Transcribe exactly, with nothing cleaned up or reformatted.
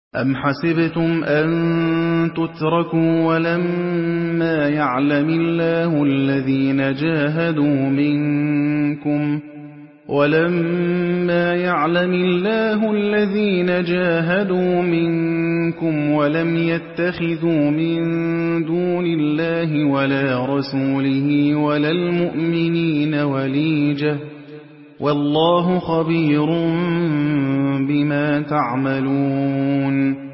أَمْ حَسِبْتُمْ أَن تُتْرَكُوا وَلَمَّا يَعْلَمِ اللَّهُ الَّذِينَ جَاهَدُوا مِنكُمْ وَلَمَّا يَعْلَمِ اللَّهُ الَّذِينَ جَاهَدُوا مِنكُمْ وَلَمْ يَتَّخِذُوا مِن دُونِ اللَّهِ وَلَا رَسُولِهِ وَلَا الْمُؤْمِنِينَ وَلِيجَةً وَاللَّهُ خَبِيرٌ بِمَا تَعْمَلُونَ